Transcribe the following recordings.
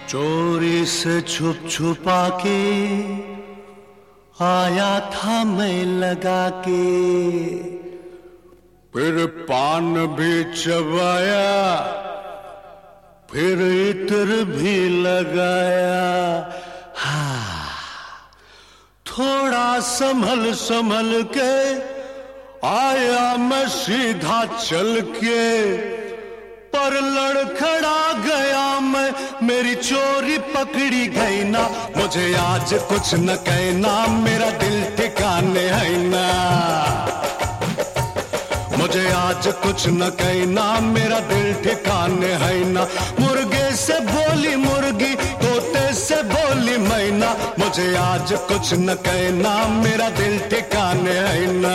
चोरी से छुप छुपा के आया था मैं लगा के, फिर पान भी चबाया, फिर इत्र भी लगाया। हाँ, थोड़ा संभल संभल के आया मैं सीधा चल के, पर लड़खड़ा गया मैं, मेरी चोरी पकड़ी गई ना। मुझे आज कुछ न कहना, मेरा दिल ठिकाने है ना। मुझे आज कुछ न कहना, मेरा दिल ठिकाने है ना। मुर्गे से बोली मुर्गी, तोते से बोली मैना। मुझे आज कुछ न कहना, मेरा दिल ठिकाने है ना।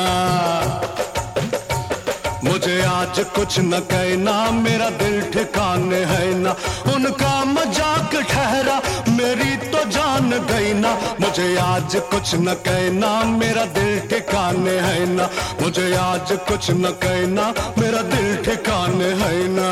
मुझे आज कुछ न कहना, मेरा दिल ठिकाने है ना। उनका मजाक ठहरा, मेरी तो जान गई ना। मुझे आज कुछ न कहना, मेरा दिल ठिकाने है ना। मुझे आज कुछ न कहना, मेरा दिल ठिकाने है ना।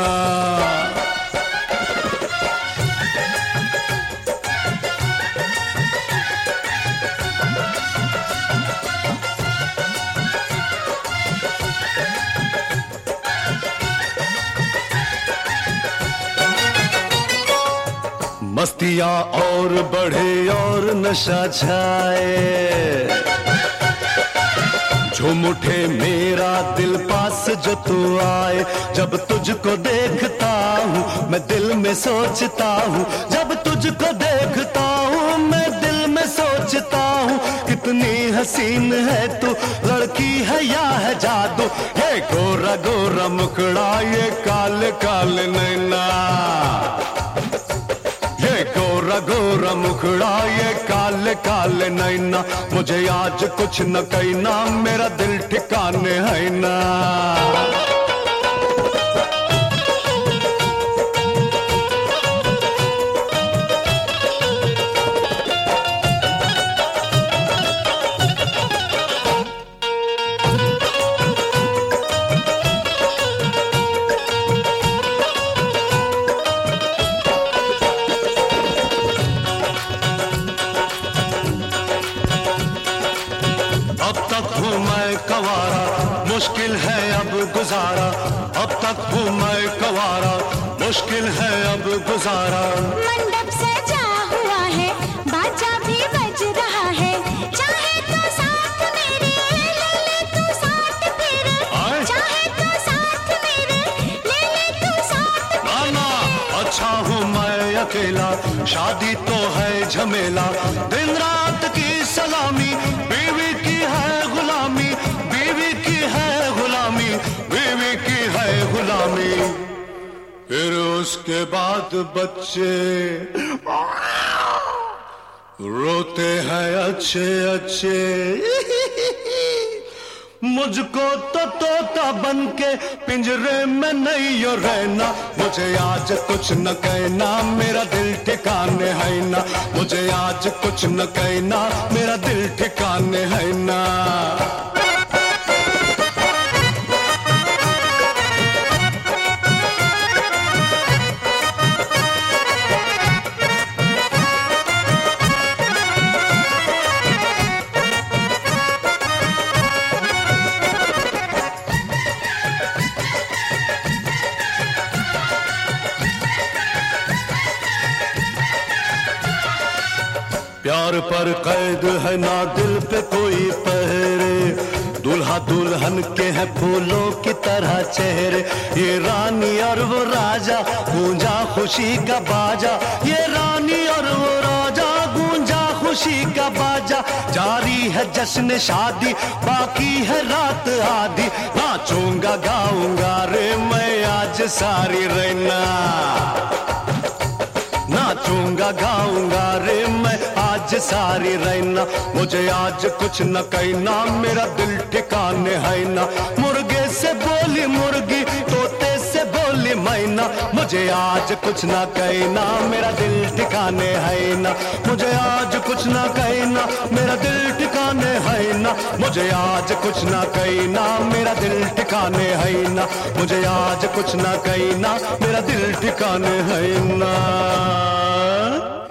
मस्तियाँ और बढ़े और नशा छाए, झूम उठे मेरा दिल पास जो तू आए। जब तुझको देखता हूँ मैं दिल में सोचता हूँ, जब तुझको देखता हूँ मैं दिल में सोचता हूँ। कितनी हसीन है तू, लड़की है या है जादू। ये गोरा गोरा मुखड़ा, ये काले काले नैना, गोरा गोरा मुखड़ा, ये काले काले नैना। मुझे आज कुछ न कहना, मेरा दिल ठिकाने है ना। मुश्किल है अब गुजारा, अब तक हूँ मैं कवारा, मुश्किल है अब गुजारा। मंडप सजा हुआ है, बाजा भी बज रहा है। चाहे तो साथ मेरे ले ले तू साथ फिर, चाहे तो साथ मेरे ले ले तू साथ फिर। नाना अच्छा हूँ मैं अकेला, शादी तो है झमेला। दिन रात की सलामी, बीवी की है गुलामी, बीवी की है गुलामी, बीवी की है गुलामी। फिर उसके बाद बच्चे रोते हैं अच्छे अच्छे। मुझको तो तोता बन के पिंजरे में नहीं हो रहना। मुझे आज कुछ न कहना, मेरा दिल ठिकाने है ना। मुझे आज कुछ न कहना, मेरा दिल ठिकाने है ना। प्यार पर कैद है ना दिल पे कोई पहरे, दूल्हा दुल्हन के हैं फूलों की तरह चेहरे। ये रानी और वो राजा, गूंजा खुशी का बाजा। ये रानी और वो राजा, गूंजा खुशी का बाजा। जारी है जश्न शादी, बाकी है रात आधी। नाचूंगा गाऊंगा रे मैं आज सारी रहना, नाचूंगा गाऊंगा रे मैं आज सारी रहना। मुझे आज कुछ न कहना, मेरा दिल ठिकाने है ना। मुर्गे से बोली मुर्गी, तोते से बोली मैना। मुझे आज कुछ न कहना, मेरा दिल ठिकाने है ना। मुझे आज कुछ न कहना, मेरा दिल ठिकाने है ना। ना, मुझे आज कुछ ना कही ना, मेरा दिल ठिकाने है ना, मुझे आज कुछ ना कही ना, मेरा दिल ठिकाने है ना।